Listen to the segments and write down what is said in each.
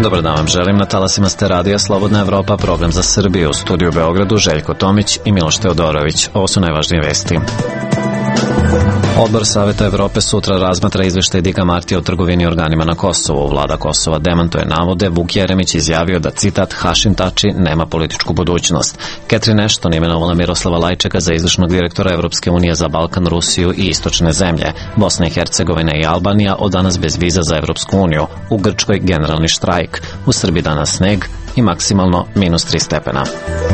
Dobar dan vam želim, na talasima ste radija Slobodna Evropa, program za Srbiju, u studiju u Beogradu Željko Tomić i Miloš Teodorović. Ovo su najvažnije vesti. Odbor Saveta Evrope sutra razmatra izveštaj Dika Martija o trgovini organima na Kosovu. Vlada Kosova demantuje navode, Vuk Jeremić izjavio da, citat, Hašim Tači nema političku budućnost. Catherine Ashton imenovala Miroslava Lajčeka za izvršnog direktora Evropske unije za Balkan, Rusiju i istočne zemlje. Bosna i Hercegovina i Albanija od danas bez viza za Evropsku uniju. U Grčkoj generalni štrajk. U Srbiji danas sneg i maksimalno -3 stepena.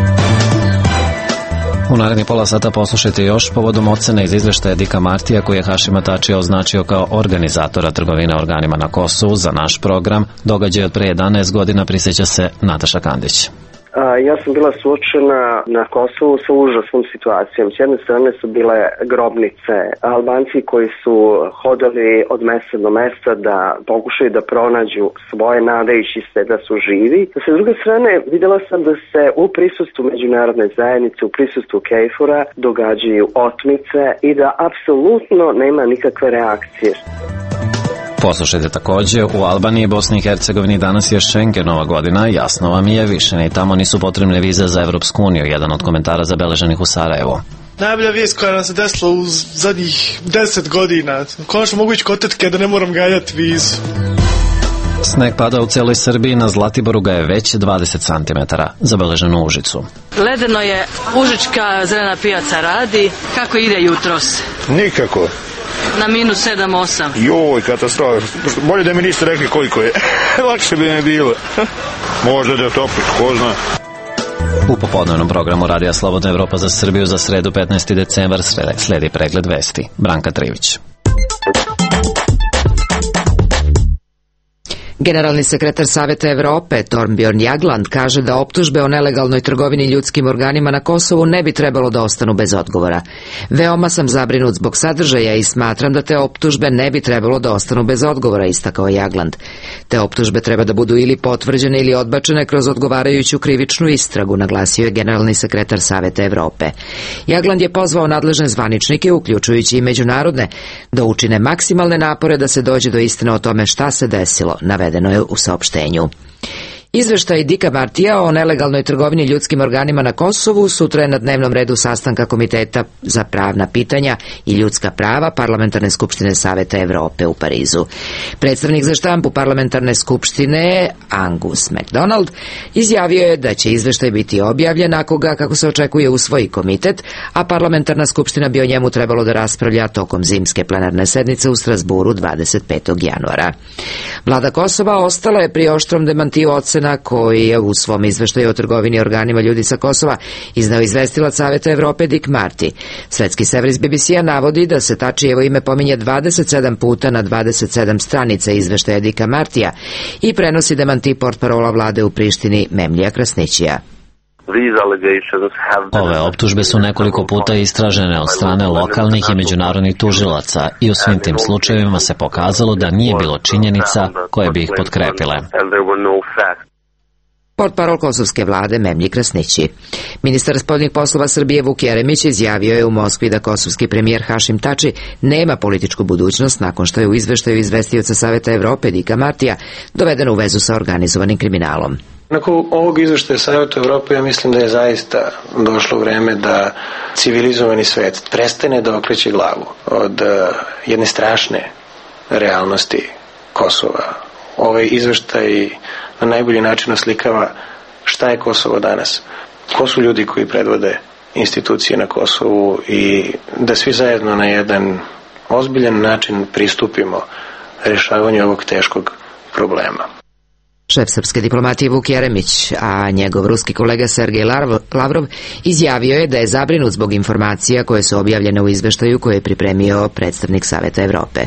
U naredni pola sata poslušajte još povodom ocene iz izveštaja Dika Martija koji je Hašima Tačija označio kao organizatora trgovine organima na Kosovu. Za naš program događaj od pre 11 godina prisjeća se Nataša Kandić. Ja sam bila suočena na Kosovu sa užasnom situacijom. S jedne strane su bile grobnice, Albanci koji su hodali od mesta do mesta da pokušaju da pronađu svoje nadajući se da su živi. S druge strane videla sam da se u prisustvu međunarodne zajednice, u prisustvu KFOR-a događaju otmice i da apsolutno nema nikakve reakcije. Poslušajte također, u Albaniji i Bosni i Hercegovini danas je Schengenova godina, jasno vam je, više ni tamo nisu potrebne vize za Evropsku uniju, jedan od komentara zabeleženih u Sarajevu. Najbolja vijest koja nam se desila u zadnjih 10 godina, konačno mogu ići kod tetke da ne moram ganjati vizu. Sneg pada u celoj Srbiji, na Zlatiboru ga je već 20 cm, zabeleženo u Užicu. Ledeno je, Užička zelena pijaca radi, kako ide jutros? Nikako. Na -7-8. Joj, katastrofa. Bolje da mi niste rekli koliko je. Lakše bi mi bilo. Možda da je toplo, ko zna. U popodnevnom programu Radija Slobodna Evropa za Srbiju za sredu 15. decembar sledi pregled vesti. Branka Trivić. Generalni sekretar Saveta Evrope, Thorbjørn Jagland, kaže da optužbe o nelegalnoj trgovini ljudskim organima na Kosovu ne bi trebalo da ostanu bez odgovora. Veoma sam zabrinut zbog sadržaja i smatram da te optužbe ne bi trebalo da ostanu bez odgovora, istakao Jagland. Te optužbe treba da budu ili potvrđene ili odbačene kroz odgovarajuću krivičnu istragu, naglasio je generalni sekretar Saveta Evrope. Jagland je pozvao nadležne zvaničnike, uključujući i međunarodne, da učine maksimalne napore da se dođe do istine o tome šta se desilo, navedeno je u saopštenju. Izveštaj Dika Martija o nelegalnoj trgovini ljudskim organima na Kosovu sutra je na dnevnom redu sastanka Komiteta za pravna pitanja i ljudska prava Parlamentarne skupštine Saveta Evrope u Parizu. Predstavnik za štampu Parlamentarne skupštine Angus MacDonald izjavio je da će izveštaj biti objavljen ako ga, kako se očekuje, usvoji komitet, a Parlamentarna skupština bi o njemu trebalo da raspravlja tokom zimske plenarne sednice u Strasburu 25. januara. Vlada Kosova ostala je pri oštrom demantiju ocena koji je u svom izveštaju o trgovini organima ljudi sa Kosova izneo izvestilac Saveta Evrope Dik Marti. Svetski servis BBC-a navodi da se Tačijevo ime pominje 27 puta na 27 stranica izveštaja Dika Martija i prenosi demanti portparola vlade u Prištini Memlija Krasnićija. Ove optužbe su nekoliko puta istražene od strane lokalnih i međunarodnih tužilaca i u svim tim slučajevima se pokazalo da nije bilo činjenica koje bi ih potkrepile. Portparol kosovske vlade Memlji Krasnići. Ministar spoljnih poslova Srbije Vuk Jeremić izjavio je u Moskvi da kosovski premijer Hašim Tači nema političku budućnost nakon što je u izveštaju izvestioca Saveta Evrope Dika Martija doveden u vezu sa organizovanim kriminalom. Nakon ovog izveštaja Saveta Evrope ja mislim da je zaista došlo vreme da civilizovani svet prestane da okreće glavu od jedne strašne realnosti Kosova. Ovaj izveštaj na najbolji način oslikava šta je Kosovo danas, ko su ljudi koji predvode institucije na Kosovu i da svi zajedno na jedan ozbiljan način pristupimo rješavanju ovog teškog problema. Šef srpske diplomatije Vuk Jeremić, a njegov ruski kolega Sergej Lavrov izjavio je da je zabrinut zbog informacija koje su objavljene u izveštaju koje je pripremio predstavnik Saveta Evrope.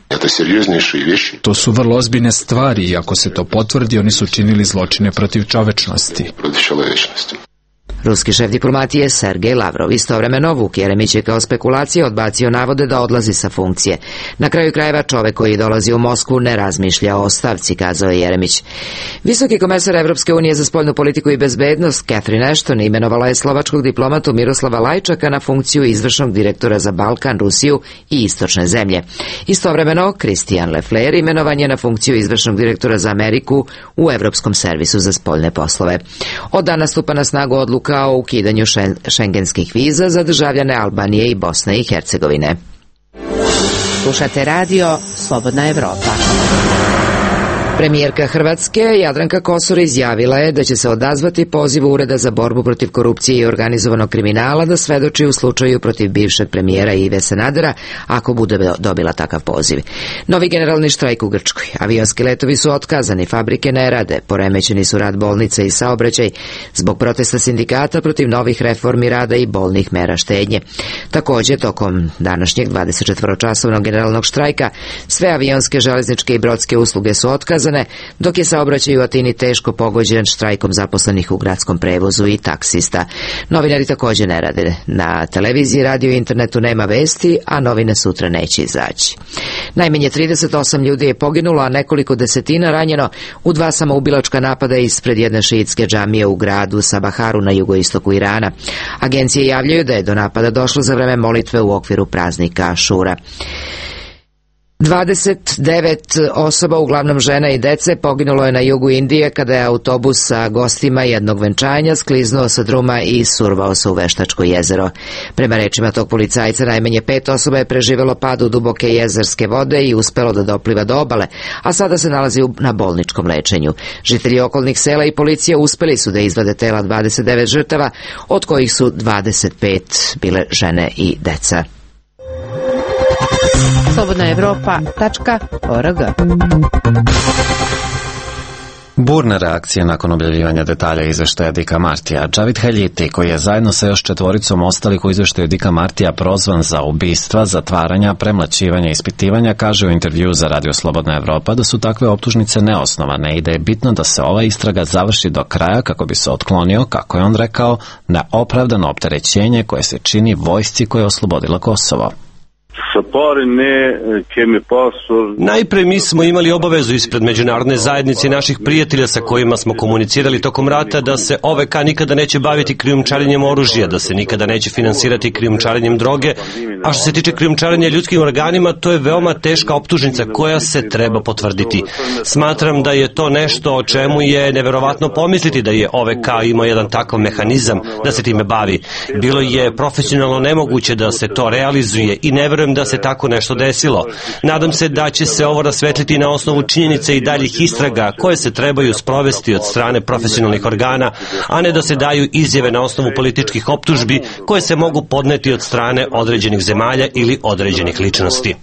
To su vrlo ozbiljne stvari i ako se to potvrdi, oni su činili zločine protiv čovečnosti. Ruski šef diplomatije Sergej Lavrov. Istovremeno Vuk Jeremić je kao spekulacije odbacio navode da odlazi sa funkcije. Na kraju krajeva čovek koji dolazi u Moskvu ne razmišlja o ostavci, kazao je Jeremić. Visoki komesar Evropske unije za spoljnu politiku i bezbednost Catherine Ashton imenovala je slovačkog diplomatu Miroslava Lajčaka na funkciju izvršnog direktora za Balkan, Rusiju i istočne zemlje. Istovremeno Christian Leffler imenovan je na funkciju izvršnog direktora za Ameriku u Evropskom servisu za spoljne poslove. Od dana stupa na snagu odluka o ukidanju šengenskih viza za državljane Albanije i Bosne i Hercegovine. Slušate radio Slobodna Evropa. Premijerka Hrvatske Jadranka Kosor izjavila je da će se odazvati pozivu Ureda za borbu protiv korupcije i organizovanog kriminala da svedoči u slučaju protiv bivšeg premijera Ive Sanadera ako bude dobila takav poziv. Novi generalni štrajk u Grčkoj. Avionski letovi su otkazani, fabrike ne rade, poremećeni su rad bolnica i saobraćaj zbog protesta sindikata protiv novih reformi rada i bolnih mera štednje. Također, tokom današnjeg 24-časovnog generalnog štrajka sve avionske, železničke i brodske usluge su otkazane, dok je saobraćaj u Atini teško pogođen štrajkom zaposlenih u gradskom prevozu i taksista. Novinari također ne rade. Na televiziji, radio i internetu nema vesti, a novine sutra neće izaći. Najmanje 38 ljudi je poginulo, a nekoliko desetina ranjeno u 2 samoubilačka napada ispred jedne šiitske džamije u gradu Sabaharu na jugoistoku Irana. Agencije javljaju da je do napada došlo za vreme molitve u okviru praznika Ašura. 29 osoba, uglavnom žena i dece, poginulo je na jugu Indije kada je autobus sa gostima jednog venčanja skliznuo sa druma i survao se u Veštačko jezero. Prema rečima tog policajca, najmanje 5 osoba je preživelo pad u duboke jezerske vode i uspelo da dopliva do obale, a sada se nalazi na bolničkom lečenju. Žitelji okolnih sela i policija uspeli su da izvade tela 29 žrtava, od kojih su 25 bile žene i deca. slobodnaevropa.org. Burne reakcije nakon objavljivanja detalja izveštaja Dika Martija. Džavid Haljiti, koji je zajedno sa još 4 ostalih u izveštaju Dika Martija prozvan za ubistva, zatvaranja, premlaćivanja i ispitivanja, kaže u intervju za Radio Slobodna Evropa da su takve optužnice neosnovane i da je bitno da se ova istraga završi do kraja kako bi se otklonio, kako je on rekao, neopravdano opterećenje koje se čini vojsci koja je oslobodila Kosovo. Najpre mi smo imali obavezu ispred međunarodne zajednice i naših prijatelja sa kojima smo komunicirali tokom rata da se OVK nikada neće baviti krijumčarenjem oružja, da se nikada neće finansirati krijumčarenjem droge, a što se tiče krijumčarenja ljudskim organima, to je veoma teška optužnica koja se treba potvrditi. Smatram da je to nešto o čemu je neverovatno pomisliti da je OVK imao jedan takav mehanizam da se time bavi. Bilo je profesionalno nemoguće da se to realizuje i ne verujem da se tako nešto desilo. Nadam se da će se ovo rasvetliti na osnovu činjenice i daljih istraga koje se trebaju sprovesti od strane profesionalnih organa, a ne da se daju izjave na osnovu političkih optužbi koje se mogu podneti od strane određenih zemalja ili određenih ličnosti.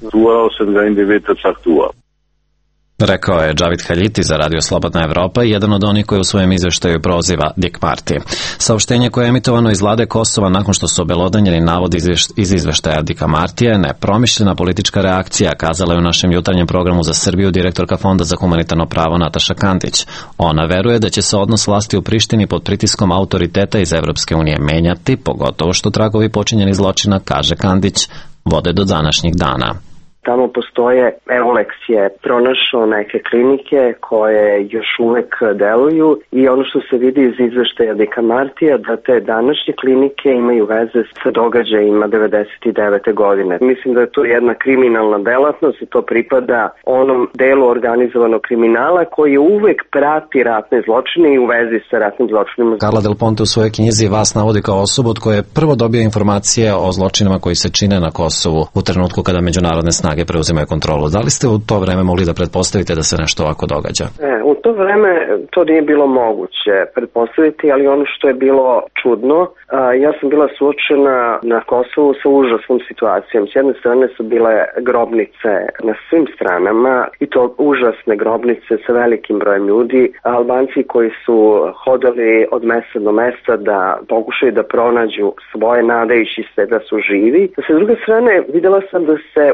Rekao je Džavid Haljiti za Radio Slobodna Evropa, jedan od onih koji u svojem izveštaju proziva Dik Marti. Saopštenje koje je emitovano iz vlade Kosova nakon što su obelodanjeni navodi iz izveštaja Dika Martija je nepromišljena politička reakcija, kazala je u našem jutarnjem programu za Srbiju direktorka Fonda za humanitarno pravo Nataša Kandić. Ona veruje da će se odnos vlasti u Prištini pod pritiskom autoriteta iz Evropske unije menjati, pogotovo što tragovi počinjenih zločina, kaže Kandić, vode do današnjih dana. Tamo postoje, Eulex je pronašao neke klinike koje još uvek deluju i ono što se vidi iz izveštaja Dika Martija da te današnje klinike imaju veze sa događajima 99. godine. Mislim da je to jedna kriminalna delatnost i to pripada onom delu organizovanog kriminala koji uvek prati ratne zločine i u vezi sa ratnim zločinima. Carla Del Ponte u svojoj knjizi vas navodi kao osobu od koje prvo dobija informacije o zločinima koji se čine na Kosovu u trenutku kada međunarodne snage preuzimaju kontrolu. Da li ste u to vreme mogli da pretpostavite da se nešto ovako događa? U to vreme to nije bilo moguće pretpostaviti, ali ono što je bilo čudno, ja sam bila suočena na Kosovu sa užasnom situacijom. S jedne strane su bile grobnice na svim stranama i to užasne grobnice sa velikim brojem ljudi, Albanci koji su hodali od mesta do mesta da pokušaju da pronađu svoje nadajući se da su živi. Sa druge strane videla sam da se u prisutnosti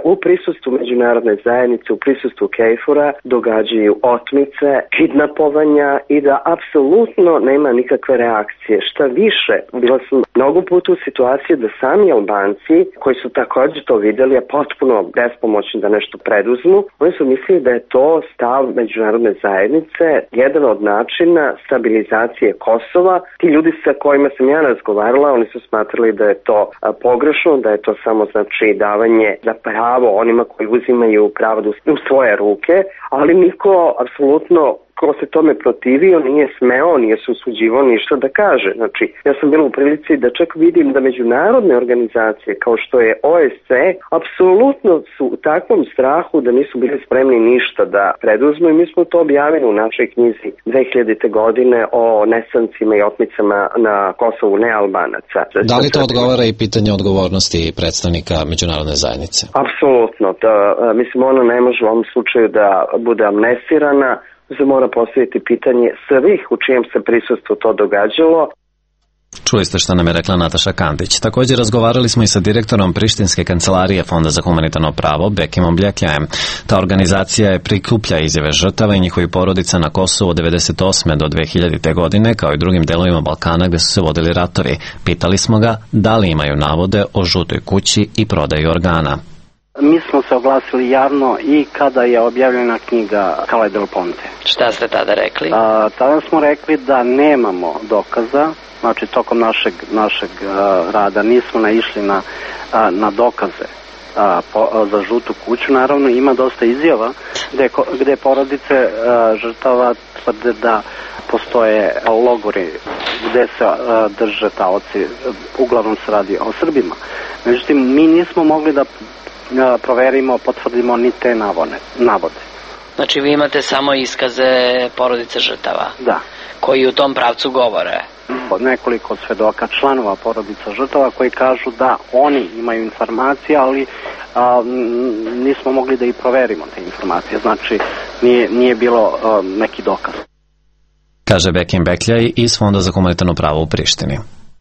prisustvu međunarodne zajednice, u prisustvu KFOR-a događaju otmice, kidnapovanja i da apsolutno nema nikakve reakcije. Šta više, bila sam mnogo puta u situaciji da sami Albanci, koji su također to vidjeli, a potpuno bespomoćni da nešto preduzmu, oni su mislili da je to stav međunarodne zajednice, jedan od načina stabilizacije Kosova. Ti ljudi sa kojima sam ja razgovarala, oni su smatrali da je to pogrešno, da je to samo znači davanje za pravo onima koji uzimaju pravdu u svoje ruke, ali niko apsolutno ko se tome protivio nije smeo, nije se usuđivao ništa da kaže. Znači, ja sam bila u prilici da čak vidim da međunarodne organizacije kao što je OSCE apsolutno su u takvom strahu da nisu bili spremni ništa da preduzmu i mi smo to objavili u našoj knjizi 2000. godine o nestancima i otmicama na Kosovu nealbanaca. Da li to odgovara i pitanje odgovornosti predstavnika međunarodne zajednice? Apsolutno. Mislim, ona ne može u ovom slučaju da bude amnestirana, se mora postaviti pitanje svih u čijem se prisustvu to događalo. Čuli ste što nam je rekla Nataša Kandić. Također razgovarali smo i sa direktorom Prištinske kancelarije Fonda za humanitarno pravo, Bekimom Bljekljajem. Ta organizacija je prikuplja izjave žrtava i njihovih porodica na Kosovu od 1998. do 2000. godine, kao i drugim delovima Balkana gdje su se vodili ratovi. Pitali smo ga da li imaju navode o žutoj kući i prodaju organa. Mi smo se oglasili javno i kada je objavljena knjiga Cale del Ponte. Šta ste tada rekli? Tada smo rekli da nemamo dokaza, znači tokom našeg rada nismo naišli na dokaze za žutu kuću. Naravno ima dosta izjava gde porodice žrtava tvrde da postoje logori gde se drže taoci, uglavnom se radi o Srbima. Međutim, mi nismo mogli da proverimo, potvrdimo ni te navode. Znači vi imate samo iskaze porodice žrtava? Da. Koji u tom pravcu govore? Nekoliko svedoka, članova porodica žrtava koji kažu da oni imaju informacije, ali nismo mogli da i proverimo te informacije. Znači nije bilo neki dokaz. Kaže Bekim Bekljaj iz Fonda za humanitarno pravo u Prištini.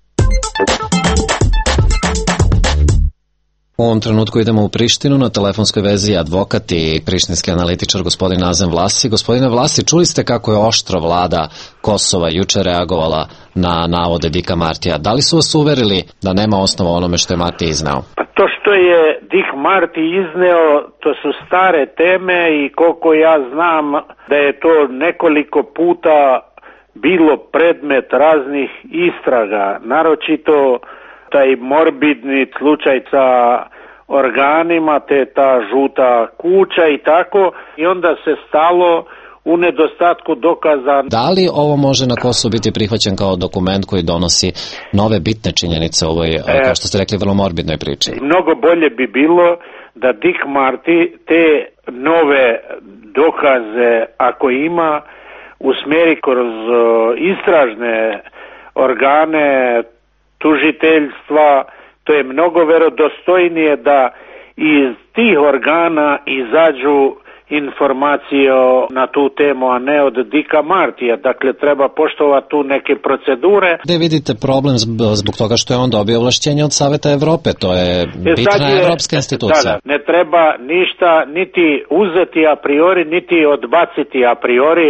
U ovom trenutku idemo u Prištinu, na telefonskoj vezi advokat i prištinski analitičar gospodin Nazem Vlasi. Gospodine Vlasi, čuli ste kako je oštro vlada Kosova juče reagovala na navode Dika Martija. Da li su vas uverili da nema osnova onome što je Marti izneo? Pa to što je Dik Marti izneo, to su stare teme i koliko ja znam da je to nekoliko puta bilo predmet raznih istraga, naročito taj morbidni slučaj sa organima, te ta žuta kuća i tako, i onda se stalo u nedostatku dokaza. Da li ovo može na Kosovu biti prihvaćen kao dokument koji donosi nove bitne činjenice u ovoj, kao što ste rekli, vrlo morbidnoj priči? Mnogo bolje bi bilo da Dik Marti te nove dokaze, ako ima, usmjeri kroz istražne organe, tužiteljstva. To je mnogo verodostojnije da iz tih organa izađu informacije na tu temu, a ne od Dika Martija. Dakle, treba poštovati tu neke procedure. Gde vidite problem zbog toga što je on dobio ovlašćenje od Saveta Evrope? To je bitna evropska institucija. Da, ne treba ništa niti uzeti a priori, niti odbaciti a priori.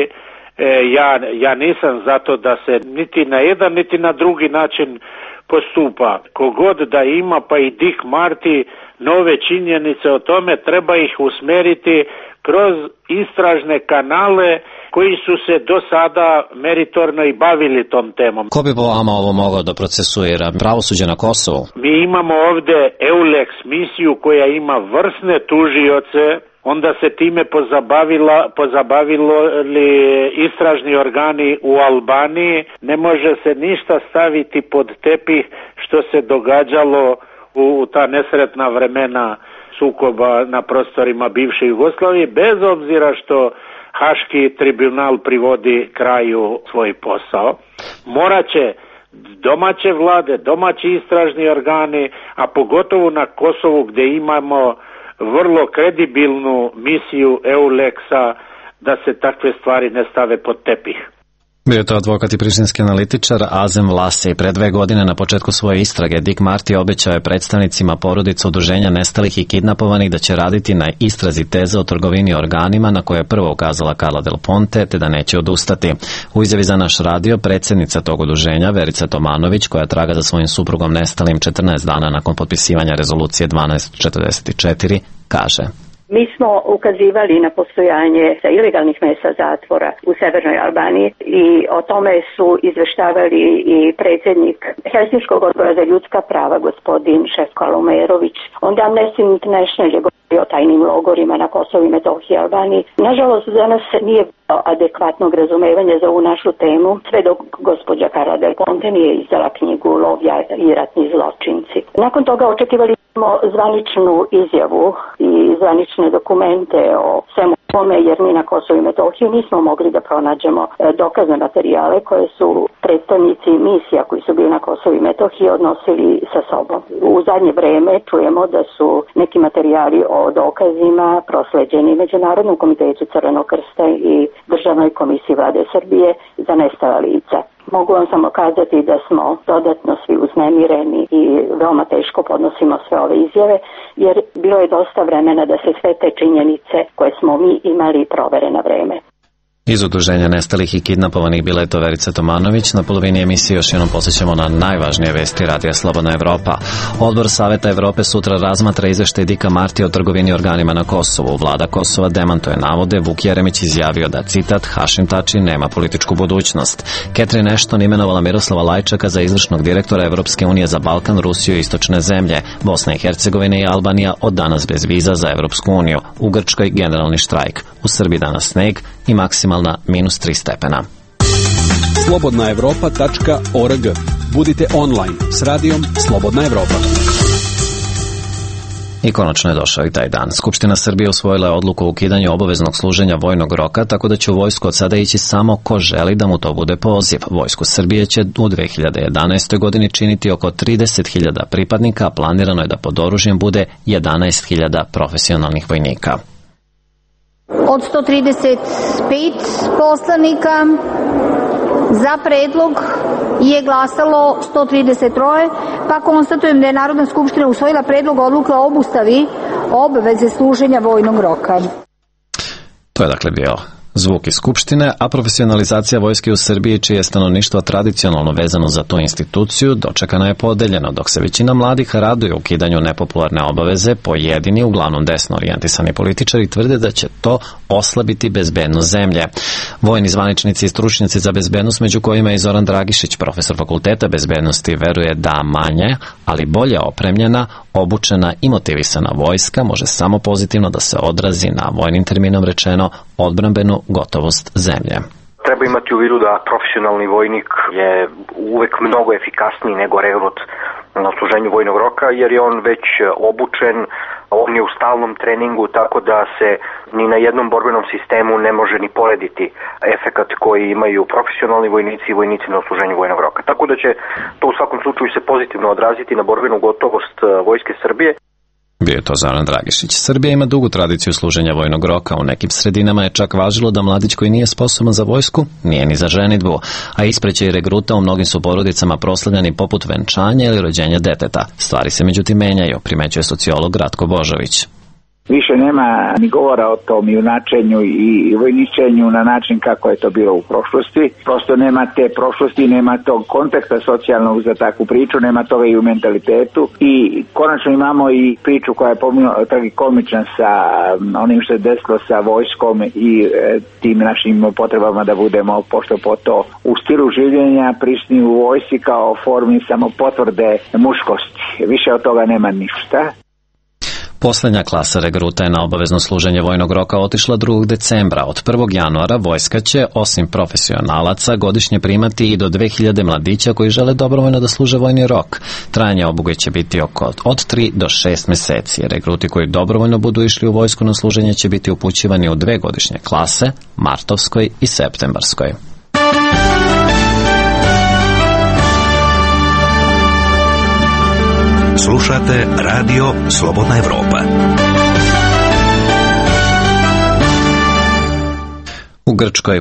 Ja nisam zato da se niti na jedan, niti na drugi način postupa. Kogod da ima, pa i Dik Marti, nove činjenice o tome, treba ih usmeriti kroz istražne kanale koji su se do sada meritorno i bavili tom temom. Ko bi po vama ovo mogao da procesuira? Pravosuđe na Kosovu? Mi imamo ovde EULEX misiju koja ima vrsne tužioce, onda se time pozabavilo li istražni organi u Albaniji. Ne može se ništa staviti pod tepih što se događalo u ta nesretna vremena sukoba na prostorima bivše Jugoslavije, bez obzira što Haški tribunal privodi kraju svoj posao. Moraće domaće vlade, domaći istražni organi, a pogotovo na Kosovu gdje imamo vrlo kredibilnu misiju EULEX-a, da se takve stvari ne stave pod tepih. Bio je to advokat i prištinski analitičar Azem Vlasi. Pre 2 godine na početku svoje istrage Dick Marty obećao je predstavnicima porodica udruženja nestalih i kidnapovanih da će raditi na istrazi teze o trgovini organima na koje je prvo ukazala Carla Del Ponte, te da neće odustati. U izjavi za naš radio predsednica tog udruženja Verica Tomanović, koja traga za svojim suprugom nestalim 14 dana nakon potpisivanja rezolucije 1244, kaže: Mi smo ukazivali na postojanje ilegalnih mesta zatvora u Severnoj Albaniji i o tome su izveštavali i predsjednik Helsinškog odbora za ljudska prava, gospodin Šefko Alumerović. Onda Amnesty International je govorio o tajnim logorima na Kosovu i Metohiji i Albaniji. Nažalost, za nas nije bilo adekvatnog razumevanja za ovu našu temu, sve dok gospođa Carla Del Ponte nije izdala knjigu Lovlja i ratni zločinci. Nakon toga očekivali smo zvaničnu izjavu i zvanične dokumente o svemu tome, jer mi na Kosovu i Metohiji nismo mogli da pronađemo dokazne materijale koje su predstavnici misija koji su bili na Kosovu i Metohiji odnosili sa sobom. U zadnje vreme čujemo da su neki materijali o dokazima prosleđeni Međunarodnom komitetu Crvenog krsta i Državnoj komisiji Vlade Srbije za nestala lica. Mogu vam samo kazati da smo dodatno svi uznemireni i veoma teško podnosimo sve ove izjave, jer bilo je dosta vremena da se sve te činjenice koje smo mi imali provere na vreme. Iz udruženja nestalih i kidnapovanih bila je to Verica Tomanović. Na polovini emisije još jednom posjećamo na najvažnije vesti Radija Slobodna Evropa. Odbor Saveta Evrope sutra razmatra izveštaj Dicka Martija o trgovini organima na Kosovu. Vlada Kosova demantuje navode. Vuk Jeremić izjavio da, citat, Hašim Tači nema političku budućnost. Catherine Ashton imenovala Miroslava Lajčaka za izvršnog direktora Evropske unije za Balkan, Rusiju i istočne zemlje. Bosna i Hercegovina i Albanija od danas bez viza za Evropsku uniju. U Grčkoj generalni štrajk. U Srbiji danas sneg i maksimalna -3 stepena. slobodnaevropa.org. Budite online s radijom Slobodna Evropa. I konačno je došao i taj dan. Skupština Srbije usvojila je odluku o ukidanju obaveznog služenja vojnog roka, tako da će u vojsku od sada ići samo ko želi da mu to bude poziv. Vojsku Srbije će u 2011. godini činiti oko 30.000 pripadnika, a planirano je da pod oružjem bude 11.000 profesionalnih vojnika. Od 135 poslanika za predlog je glasalo 133, pa konstatujem da je Narodna skupština usvojila predlog odluke o obustavi obaveze služenja vojnog roka. To je dakle bio zvuk iz Skupštine, a profesionalizacija vojske u Srbiji, čije je stanovništvo tradicionalno vezano za tu instituciju, dočekana je podeljeno, dok se većina mladih raduje ukidanju nepopularne obaveze, pojedini, uglavnom desno orijentisani političari, tvrde da će to oslabiti bezbednost zemlje. Vojni zvaničnici i stručnjaci za bezbednost, među kojima je i Zoran Dragišić, profesor fakulteta bezbednosti, veruje da manje, ali bolje opremljena, obučena i motivisana vojska može samo pozitivno da se odrazi na, vojnim terminom rečeno, odbrambenu gotovost zemlje. Treba imati u vidu da profesionalni vojnik je uvek mnogo efikasniji nego regrut na služenju vojnog roka, jer je on već obučen, on je u stalnom treningu, tako da se ni na jednom borbenom sistemu ne može ni porediti efekat koji imaju profesionalni vojnici i vojnici na služenju vojnog roka. Tako da će to u svakom slučaju se pozitivno odraziti na borbenu gotovost Vojske Srbije. Bio je to Zoran Dragišić. Srbija ima dugu tradiciju služenja vojnog roka. U nekim sredinama je čak važilo da mladić koji nije sposoban za vojsku nije ni za ženidbu, a ispreće i regruta u mnogim su porodicama proslavljani poput venčanja ili rođenja deteta. Stvari se međutim menjaju, primećuje sociolog Ratko Božović. Više nema ni govora o tom junačenju i vojničenju na način kako je to bilo u prošlosti. Prosto nema te prošlosti, nema tog konteksta socijalnog za takvu priču, nema toga i u mentalitetu. I konačno imamo i priču koja je tragikomična sa onim što je desilo sa vojskom i tim našim potrebama da budemo pošto po to u stilu življenja prisni u vojsci kao formi samo potvrde muškosti. Više od toga nema ništa. Poslednja klasa regruta je na obavezno služenje vojnog roka otišla 2. decembra. Od 1. januara vojska će, osim profesionalaca, godišnje primati i do 2000 mladića koji žele dobrovoljno da služe vojni rok. Trajanje obuke će biti od 3 do 6 meseci. Regruti koji dobrovoljno budu išli u vojsku na služenje će biti upućivani u 2 godišnje klase, martovskoj i septembarskoj. Slušate Radio Slobodna Evropa. U Grčkoj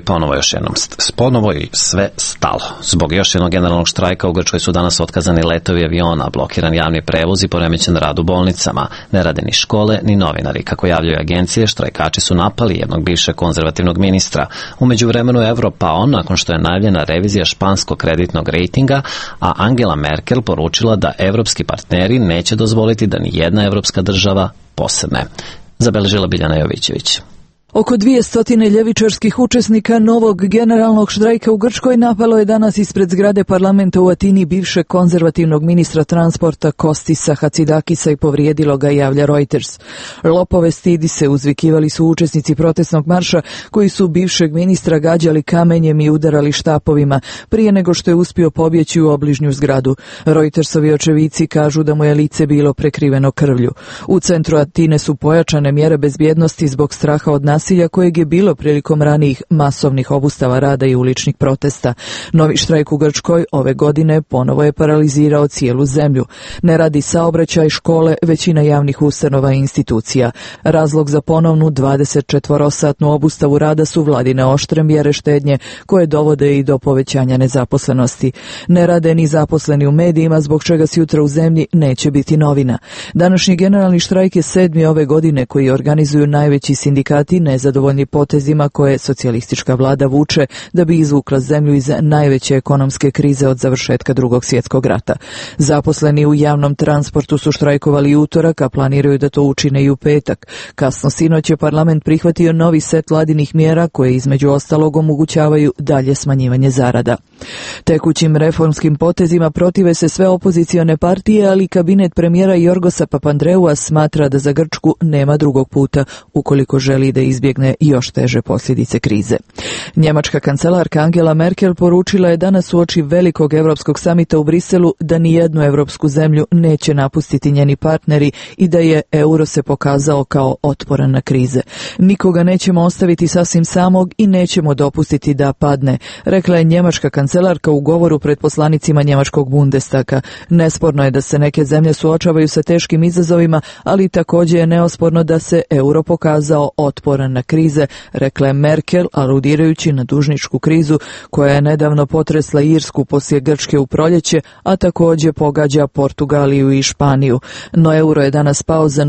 ponovo je sve stalo. Zbog još jednog generalnog štrajka u Grčkoj su danas otkazani letovi aviona, blokiran javni prevoz i poremećen rad u bolnicama. Ne rade ni škole, ni novinari. Kako javljaju agencije, štrajkači su napali jednog bivšeg konzervativnog ministra. U međuvremenu je evro pao nakon što je najavljena revizija španskog kreditnog rejtinga, a Angela Merkel poručila da evropski partneri neće dozvoliti da ni jedna evropska država posedne. Zabeležila Biljana Jovićević. Oko 200 ljevičarskih učesnika novog generalnog štrajka u Grčkoj napalo je danas ispred zgrade parlamenta u Atini bivšeg konzervativnog ministra transporta Kostisa Hatzidakisa i povrijedilo ga, javlja Reuters. Lopove stidi se, uzvikivali su učesnici protestnog marša koji su bivšeg ministra gađali kamenjem i udarali štapovima prije nego što je uspio pobjeći u obližnju zgradu. Reutersovi očevici kažu da mu je lice bilo prekriveno krvlju. U centru Atine su pojačane mjere bezbjednosti zbog straha od nasilja kojeg je bilo prilikom ranijih masovnih obustava rada i uličnih protesta. Novi štrajk u Grčkoj ove godine ponovo je paralizirao cijelu zemlju. Ne radi saobraćaj, škole, većina javnih ustanova i institucija. Razlog za ponovnu 24-satnu obustavu rada su vladine oštre mjere štednje koje dovode i do povećanja nezaposlenosti. Ne rade ni zaposleni u medijima, zbog čega sutra u zemlji neće biti novina. Današnji generalni štrajk je 7. ove godine koji organizuju najveći sindikati nezadovoljni potezima koje socijalistička vlada vuče da bi izvukla zemlju iz najveće ekonomske krize od završetka Drugog svjetskog rata. Zaposleni u javnom transportu su štrajkovali i utorak, a planiraju da to učine i u petak. Kasno sinoć je parlament prihvatio novi set vladinih mjera koje između ostalog omogućavaju dalje smanjivanje zarada. Tekućim reformskim potezima protive se sve opozicione partije, ali kabinet premijera Jorgosa Papandreua smatra da za Grčku nema drugog puta ukoliko želi da izbjegne još teže posljedice krize. Njemačka kancelarka Angela Merkel poručila je danas uoči velikog europskog samita u Briselu da nijednu europsku zemlju neće napustiti njeni partneri i da je euro se pokazao kao otporan na krize. Nikoga nećemo ostaviti sasvim samog i nećemo dopustiti da padne, rekla je njemačka kancelarka u govoru pred poslanicima njemačkog Bundestaga. Nesporno je da se neke zemlje suočavaju sa teškim izazovima, ali također je neosporno da se euro pokazao otporan na krize, rekla je Merkel, aludirajući na dužničku krizu koja je nedavno potresla Irsku poslije Grčke u proljeće, a također pogađa Portugaliju i Španiju. No euro je danas pao za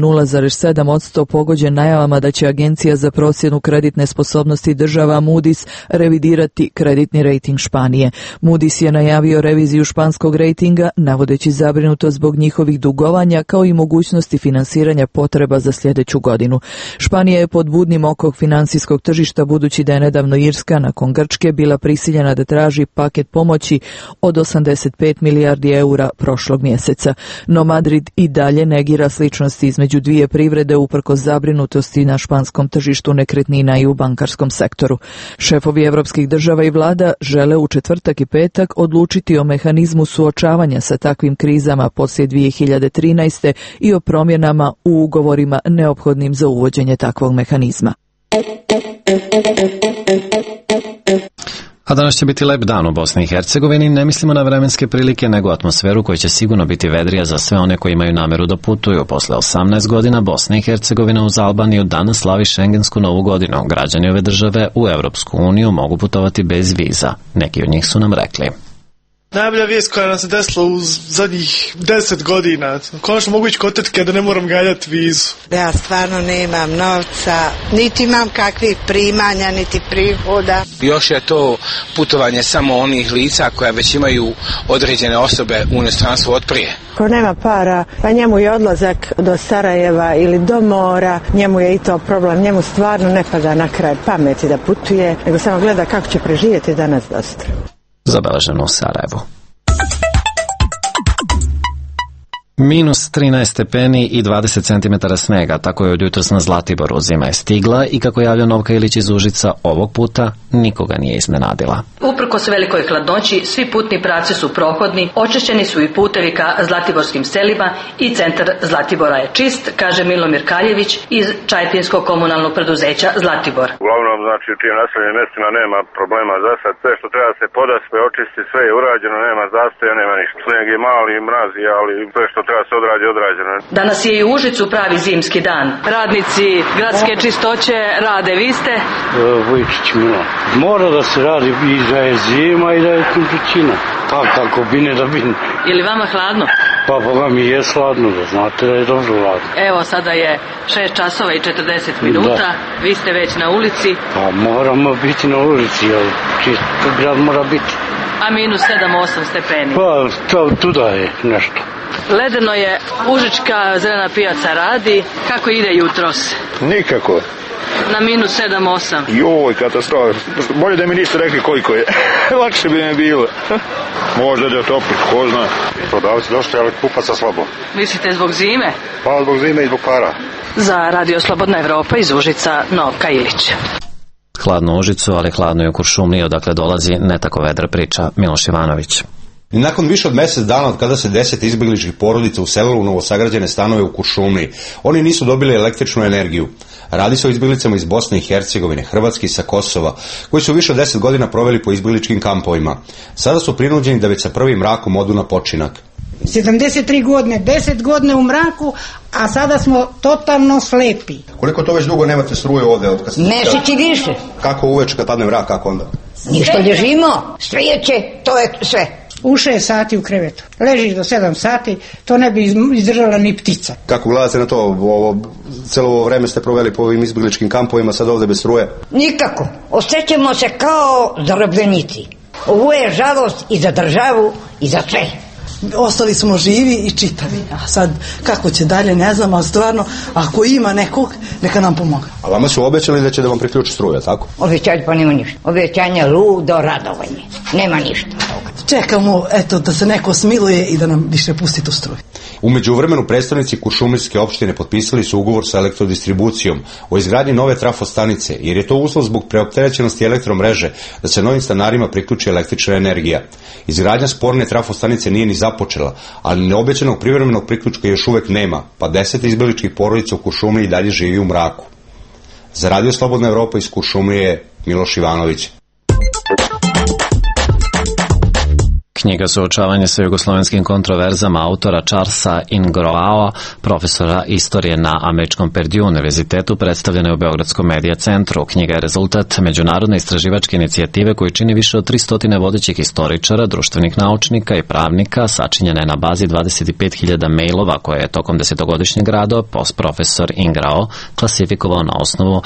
0,7% pogođen najavama da će Agencija za procjenu kreditne sposobnosti država Moody's revidirati kreditni rejting Španije. Moody's je najavio reviziju španskog rejtinga, navodeći zabrinutost zbog njihovih dugovanja kao i mogućnosti finansiranja potreba za sljedeću godinu. Španija je pod budnim okom financijskog tržišta budući da je nedavno Irska nakon Grčke bila prisiljena da traži paket pomoći od 85 milijardi eura prošlog mjeseca. No Madrid i dalje negira sličnosti između dvije privrede uprkos zabrinutosti na španskom tržištu nekretnina i u bankarskom sektoru. Šefovi evropskih država i vlada žele u četvrtak i petak odlučiti o mehanizmu suočavanja sa takvim krizama poslije 2013. i o promjenama u ugovorima neophodnim za uvođenje takvog mehanizma. A danas će biti lep dan u Bosni i Hercegovini. Ne mislimo na vremenske prilike, nego atmosferu koja će sigurno biti vedrija za sve one koji imaju nameru da putuju. Posle 18 godina Bosna i Hercegovina uz Albaniju danas slavi šengensku novu godinu. Građani ove države u Evropsku uniju mogu putovati bez viza. Neki od njih su nam rekli. Najbolja vijest koja nam se desila u zadnjih 10 godina. Konačno mogu ići kod tetke da ne moram ganjati vizu. Ja stvarno nemam novca, niti imam kakvih primanja, niti prihoda. Još je to putovanje samo onih lica koja već imaju određene osobe u inostranstvu od prije. Ko nema para, pa njemu je odlazak do Sarajeva ili do mora, njemu je i to problem, njemu stvarno ne pada na kraj pameti da putuje, nego samo gleda kako će preživjeti danas dosta. Zabeleženo u Sarajevu. Minus 13 stepeni i 20 cm snega, tako je od jutros na Zlatiboru. Zima je stigla i kako javlja Novka Ilić iz Užica, ovog puta nikoga nije iznenadila. Uprkos velikoj hladnoći, svi putni pravci su prohodni, očišćeni su i putevi ka zlatiborskim selima i centar Zlatibora je čist, kaže Milomir Kaljević iz Čajtinskog komunalnog preduzeća Zlatibor. Uglavnom, znači, u tim naseljenim mjestima nema problema za sad. Sve što treba se podaspe, očisti, sve je urađeno, nema zastoja, nema ništa. Sneg je mali, mrazi, ali sve što treba se odrađeno. Danas je i u Užicu pravi zimski dan. Radnici gradske čistoće rade, vi ste? Vujčić Milo. Mora da se radi i da je zima i da je vrućina. Kako bi ne da bi. Je li vama hladno? Pa Boga mi je hladno, da znate da je dobro hladno. Evo sada je 6 časova i 40 minuta, da. Vi ste već na ulici. Pa moramo biti na ulici, jer čisto grad mora biti. A minus 7-8 stepeni. Pa tuda je nešto. Ledeno je, Užička zelena pijaca radi. Kako ide jutros? Nikako. Na minus 7-8. Joj, katastrofa. Bolje da mi niste rekli koliko je. Lakše bi mi bilo. Možda da je toplo, ko zna. Prodavci došli, ali kupaca slabo. Mislite zbog zime? Pa zbog zime i zbog para. Za Radio Slobodna Evropa iz Užica, Novka Ilić. Hladno u Užicu, ali hladno i u Kuršumliji, odakle dolazi ne tako vedra priča Miloš Ivanović. Nakon više od mjesec dana od kada se 10 izbjegličkih porodica uselilo u novosagrađene stanove u Kuršumliji, oni nisu dobili električnu energiju. Radi se o izbjeglicama iz Bosne i Hercegovine, Hrvatske i sa Kosova, koji su više od 10 godina proveli po izbjegličkim kampovima. Sada su prinuđeni da već sa prvim mrakom odu na počinak. 73 godine, 10 godina u mraku, a sada smo totalno slepi. Koliko to već dugo nemate struje ovdje? Mesec i više. Kako uveče kad padne mrak, kako onda? Ništa ležimo, strijeće, to je sve. U 6 sati u krevetu. Ležiš do 7 sati, to ne bi izdržala ni ptica. Kako gledate na to? Celo ovo vreme ste proveli po ovim izbjegličkim kampovima, sad ovdje bez struje? Nikako. Osjećamo se kao zarobljenici. Ovo je žalost i za državu i za sve. Ostali smo živi i čitavi. A sad, kako će dalje, ne znam, ali stvarno, ako ima nekog, neka nam pomoga. A vama su obećali da će da vam priključi struja, tako? Obećanje pa nema ništa. Obećanje ludo radovanje. Nema ništa. Čekamo, eto, da se neko smiluje i da nam više pusti tu struju. U međuvremenu predstavnici Kuršumlijske opštine potpisali su ugovor sa elektrodistribucijom o izgradnji nove trafostanice, jer je to uslov zbog preopterećenosti elektromreže da se novim stanarima priključi električna energija. Izgradnja sporne trafostanice nije ni započela, ali neobećanog privremenog priključka još uvek nema, pa 10 izbjegličkih porodica u Kuršumliji i dalje živi u mraku. Za Radio Slobodna Evropa iz Kuršumlije, Miloš Ivanović. Knjiga Suočavanje sa jugoslovenskim kontroverzama autora Charlesa Ingroa, profesora istorije na Američkom Purdue univerzitetu, predstavljena je u Beogradskom medija centru. Knjiga je rezultat međunarodne istraživačke inicijative koju čini više od 300 vodećih istoričara, društvenih naučnika i pravnika, sačinjena je na bazi 25.000 mailova koje je tokom 10-godišnjeg rada profesor Ingrao klasifikovao na osnovu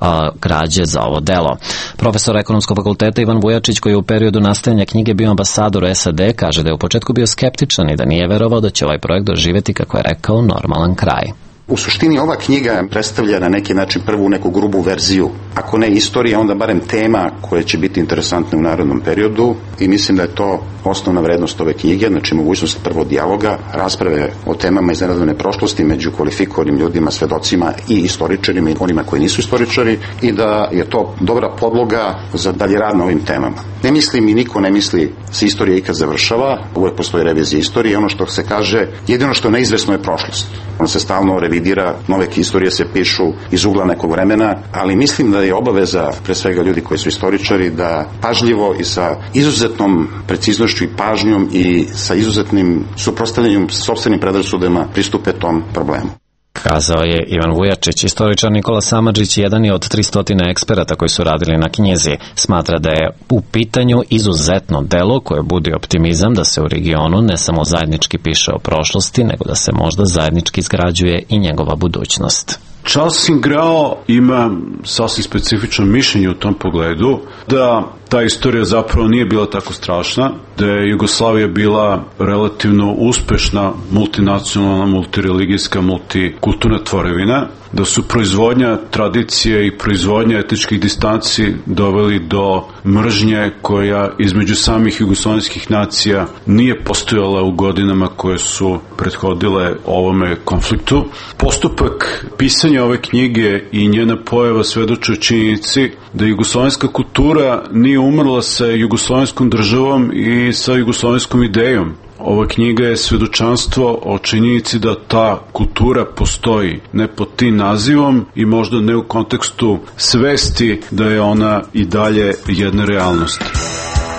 građe za ovo delo. Profesor Ekonomskog fakulteta Ivan Vujačić, koji je u periodu nastajanja knjige bio ambasador SAD, kaže da je u početku bio skeptičan i da nije verovao da će ovaj projekt doživjeti, kako je rekao, normalan kraj. U suštini ova knjiga predstavlja na neki način prvu neku grubu verziju, ako ne istorija, onda barem tema koje će biti interesantne u narednom periodu, i mislim da je to osnovna vrednost ove knjige, znači mogućnost prvo dijaloga, rasprave o temama iz nenadavne prošlosti među kvalifikovanim ljudima, svedocima i istoričarima i onima koji nisu istoričari, i da je to dobra podloga za dalje rad na ovim temama. Ne mislim i niko ne misli se istorija ikad završava, uvek postoji revizija istorije, ono što se kaže, jedino što neizvesno je prošlost. On se stalno revidira, nove istorije se pišu iz ugla nekog vremena, ali mislim da je obaveza, pre svega ljudi koji su istoričari, da pažljivo i sa izuzetnom preciznošću i pažnjom i sa izuzetnim suprotstavljanjem sopstvenim predrasudama pristupe tom problemu. Kazao je Ivan Vujačić. Istoričar Nikola Samardžić, jedan je od 300 eksperata koji su radili na knjizi. Smatra da je u pitanju izuzetno delo koje budi optimizam da se u regionu ne samo zajednički piše o prošlosti, nego da se možda zajednički izgrađuje i njegova budućnost. Charles Ingrao ima sasvim specifično mišljenje u tom pogledu da ta istorija zapravo nije bila tako strašna, da je Jugoslavija bila relativno uspešna multinacionalna, multireligijska, multikulturna tvorevina, da su proizvodnja tradicije i proizvodnja etničkih distanci doveli do mržnje koja između samih jugoslovenskih nacija nije postojala u godinama koje su prethodile ovome konfliktu. Postupak pisanja ove knjige i njena pojava svedoči o činjenici da jugoslovenska kultura nije umrla sa jugoslovenskom državom i sa jugoslovenskom idejom. Ova knjiga je svedočanstvo o činjenici da ta kultura postoji, ne pod tim nazivom i možda ne u kontekstu svesti da je ona i dalje jedna realnost.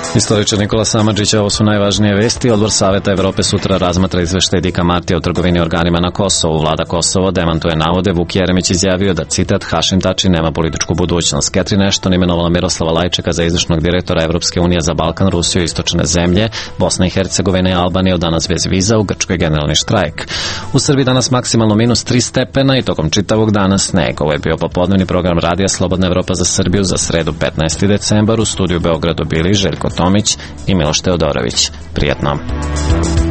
Istoričar Nikola Samardžić, ovo su najvažnije vesti. Odbor Saveta Evrope sutra razmatra izveštaj Dika Martija o trgovini organima na Kosovu. Vlada Kosova demantuje navode. Vuk Jeremić izjavio da, citat, Hašim Tači nema političku budućnost. Catherine Ashton imenovala Miroslava Lajčeka za izvršnog direktora Evropske unije za Balkan, Rusiju i istočne zemlje. Bosna i Hercegovina i Albanija od danas bez viza, u Grčkoj generalni štrajk. U Srbiji danas maksimalno -3 stepena i tokom čitavog dana sneg. Ovo je bio popodnevni program Radija Slobodna Evropa za Srbiju za sredu 15. decembar. U studiju Beogradu bili Željko Tomić i Miloš Teodorović. Prijetno.